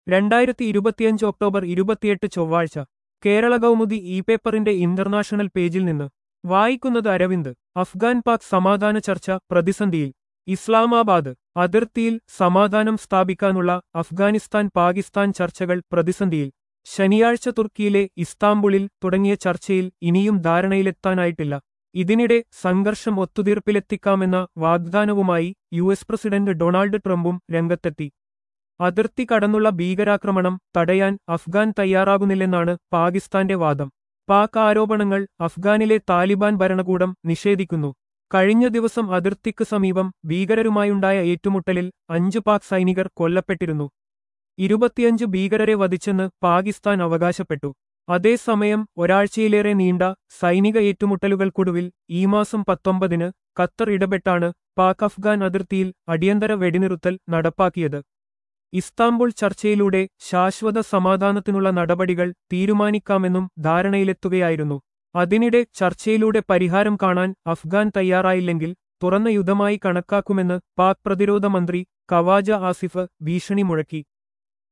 2025 October 28 ചൊവ്വാഴ്ച കേരള കൗമുദി പേപ്പറിന്റെ international പേജിൽ നിന്ന് വായിക്കുന്നത് അരവിന്ദ്. അഫ്ഗാൻ പാക് സമാധാന ചർച്ച പ്രതിസന്ധിയിൽ. ഇസ്ലാമാബാദ്. അതിർത്തിയിൽ സമാധാനം സ്ഥാപിക്കാനുള്ള അഫ്ഗാനിസ്ഥാൻ പാകിസ്ഥാൻ ചർച്ചകൾ പ്രതിസന്ധിയിൽ. ശനിയാഴ്ച തുർക്കിയിലെ ഇസ്താംബുളിൽ തുടങ്ങിയ ചർച്ചയിൽ ഇനിയും ധാരണയിലെത്താനായിട്ടില്ല. ഇതിനിടെ സംഘർഷം ഒത്തുതീർപ്പിലെത്തിക്കാമെന്ന വാഗ്ദാനവുമായി യുഎസ് പ്രസിഡന്റ് ഡൊണാൾഡ് ട്രംപും രംഗത്തെത്തി. അതിർത്തി കടന്നുള്ള ഭീകരാക്രമണം തടയാൻ അഫ്ഗാൻ തയ്യാറാകുന്നില്ലെന്നാണ് പാകിസ്ഥാന്റെ വാദം. പാക് ആരോപണങ്ങൾ അഫ്ഗാനിലെ താലിബാൻ ഭരണകൂടം നിഷേധിക്കുന്നു. കഴിഞ്ഞ ദിവസം അതിർത്തിക്ക് സമീപം ഭീകരരുമായുണ്ടായ ഏറ്റുമുട്ടലിൽ 5 പാക് സൈനികർ കൊല്ലപ്പെട്ടിരുന്നു. 25 ഭീകരരെ വധിച്ചെന്ന് പാകിസ്ഥാൻ അവകാശപ്പെട്ടു. അതേസമയം ഒരാഴ്ചയിലേറെ നീണ്ട സൈനിക ഏറ്റുമുട്ടലുകൾക്കൊടുവിൽ ഈ മാസം 19-ന് ഖത്തർ ഇടപെട്ടാണ് പാക് അഫ്ഗാൻ അതിർത്തിയിൽ അടിയന്തര വെടിനിറുത്തൽ നടപ്പാക്കിയത്. ഇസ്താംബുൾ ചർച്ചയിലൂടെ ശാശ്വത സമാധാനത്തിനുള്ള നടപടികൾ തീരുമാനിക്കാമെന്നും ധാരണയിലെത്തുകയായിരുന്നു. അതിനിടെ ചർച്ചയിലൂടെ പരിഹാരം കാണാൻ അഫ്ഗാൻ തയ്യാറായില്ലെങ്കിൽ തുറന്ന യുദ്ധമായി കണക്കാക്കുമെന്ന് പാക് പ്രതിരോധ മന്ത്രി ഖവാജ ആസിഫ് ഭീഷണി മുഴക്കി.